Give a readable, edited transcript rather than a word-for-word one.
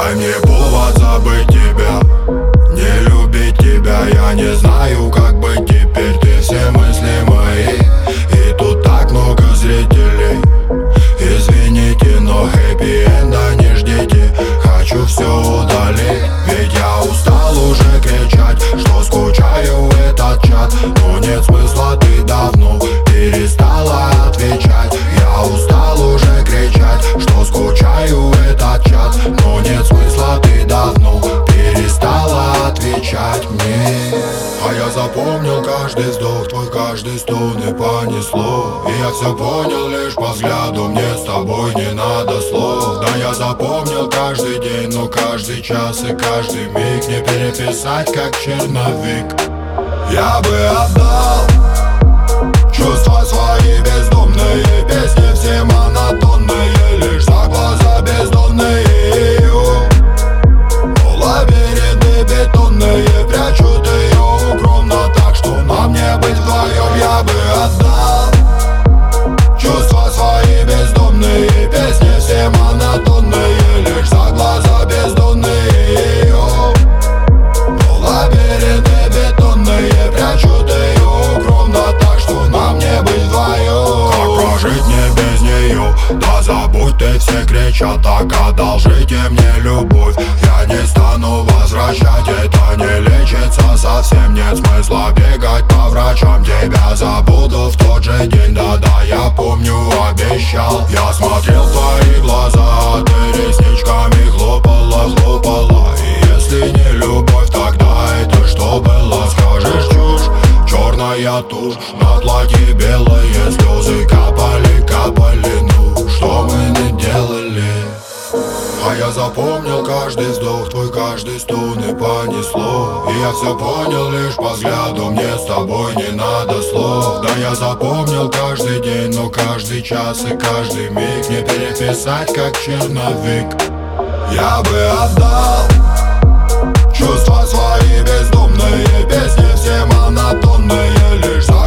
Дай мне повод забыть тебя, не любить тебя. Я не знаю, как быть теперь, ты все мысли мои. И тут так много зрителей. Извините, но хэппи-энда не ждите. Хочу все удалить, ведь я устал уже кричать, что скучаю в этот чат. Но нет смысла, ты давно перестала отвечать. Я устал уже кричать, что скучаю в этот чат. Но нет смысла, ты давно перестала отвечать мне. А я запомнил каждый вздох, твой каждый стон, и понесло. И я все понял лишь по взгляду, мне с тобой не надо слов. Да, я запомнил каждый день, но каждый час и каждый миг не переписать, как черновик. Я бы отдал чувства свои бездомные, песни все монотонные, лишь за глаза бездонные. Но лабиринты бетонные прячут ее укромно, так что нам не быть вдвоем. Я бы отдал чувства свои бездомные, песни все монотонные, лишь за глаза бездонные. Но лабиринты бетонные прячут ее укромно, так что нам не быть вдвоем. Как прожить мне без нее? Да забудь, ты все кричат, так одолжите мне любовь. Я не стану возвращать, это не лечится совсем. Нет смысла бегать по врачам, тебя забуду в тот же день. Да-да, я помню, обещал. Я смотрел в твои глаза, ты ресничками хлопала, хлопала. И если не любовь, тогда это что было? Скажешь чушь, черная тушь, на платье белые слезы капали, капали. Ну, что мы не делали? А я запомнил каждый вздох, твой каждый стон, и понесло. И я все понял лишь по взгляду, мне с тобой не надо слов. Да, я запомнил каждый день, но каждый час и каждый миг не переписать, как черновик. Я бы отдал чувства свои бездомные, песни все монотонные, лишь за